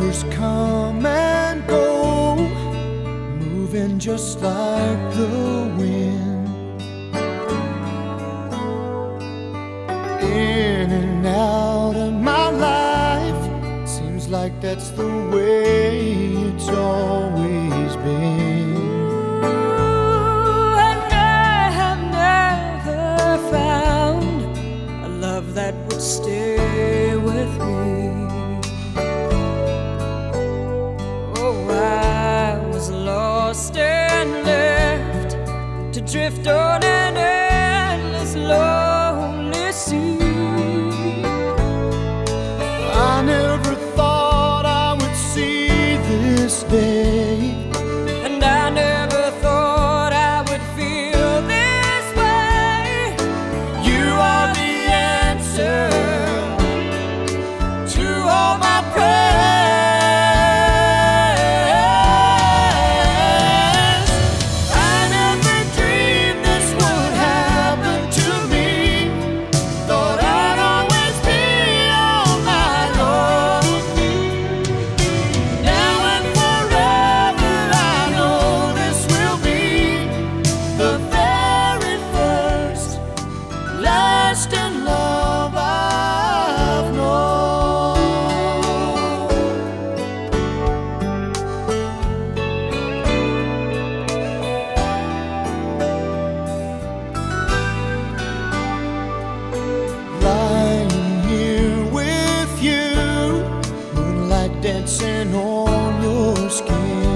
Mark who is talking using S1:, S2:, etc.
S1: Years come and go, moving just like the wind, in and out of my life. Seems like that's the way it's always been.
S2: And I have never found a love that would stay with me. Oh, I was lost and left to drift on an endless lonely sea.
S1: I never thought I would see this day,
S2: And I never thought I would feel this way.
S1: you are the answer to all my prayers. I never dreamed this would happen to me. Thought I'd always be all my own. Now and forever I know this will be the very first lasting love I've known. Lying here with you, moonlight dancing on your skin.